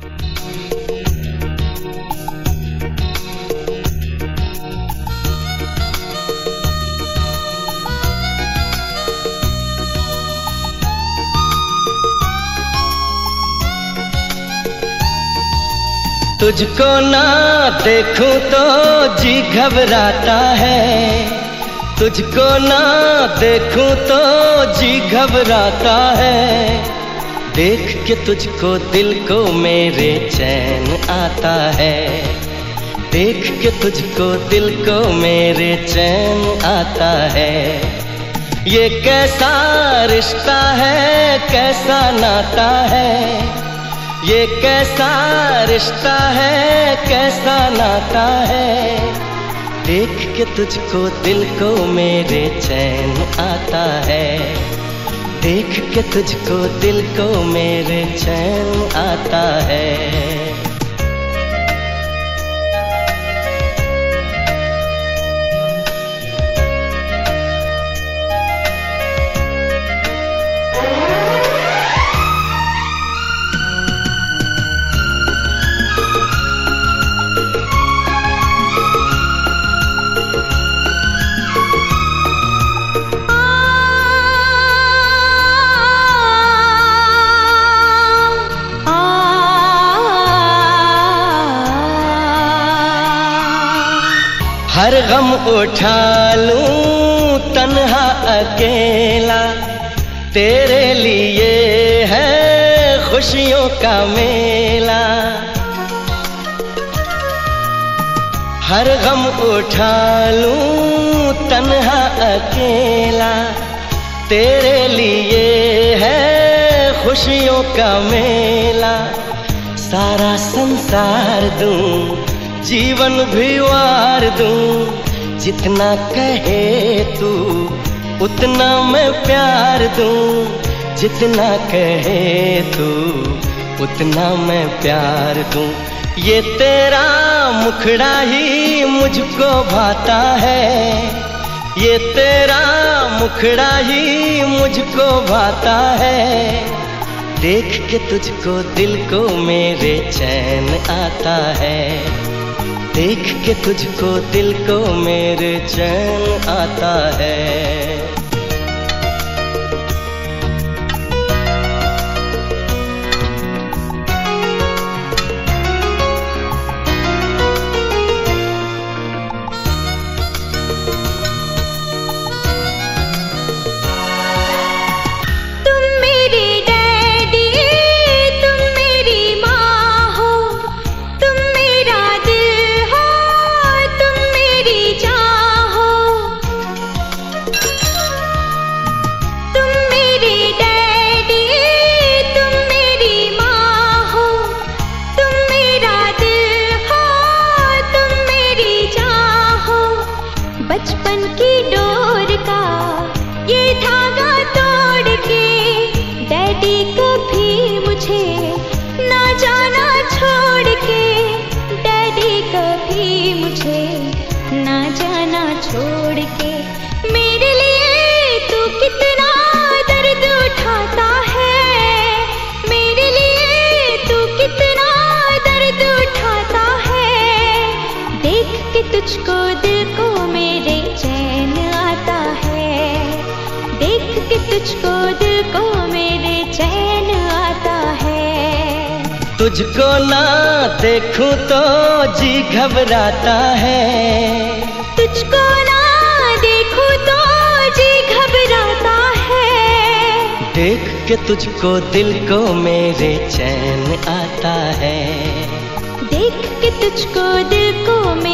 तुझको ना देखूं तो जी घबराता है, तुझको ना देखूं तो जी घबराता है। देख के तुझको दिल को मेरे चैन आता है, देख के तुझको दिल को मेरे चैन आता है। ये कैसा रिश्ता है, कैसा नाता है, ये कैसा रिश्ता है, कैसा नाता है। देख के तुझको दिल को मेरे चैन आता है, देख के तुझको दिल को मेरे चैन आता है। हर गम उठा लूं तन्हा अकेला, तेरे लिए है खुशियों का मेला। हर गम उठा लूं तन्हा अकेला, तेरे लिए है खुशियों का मेला। सारा संसार दूं, जीवन भी वार दूं, जितना कहे तू उतना मैं प्यार दूं, जितना कहे तू उतना मैं प्यार दूं। ये तेरा मुखड़ा ही मुझको भाता है, ये तेरा मुखड़ा ही मुझको भाता है। देख के तुझको दिल को मेरे चैन आता है, देख के तुझको दिल को मेरे चैन आता है। बचपन की डोर का ये धागा तोड़ के, डैडी कभी मुझे ना जाना छोड़ के, डैडी कभी मुझे ना जाना छोड़ के। मेरे लिए तू कितना दर्द उठाता है, मेरे लिए तू कितना दर्द उठाता है। देख के तुझको दिल को मेरे चैन आता है, देख के तुझको दिल को मेरे चैन आता है। तुझको ना देखूं तो जी घबराता है, तुझको ना देखूं तो जी घबराता है। देख के तुझको दिल को मेरे चैन आता है, देख के तुझको दिल को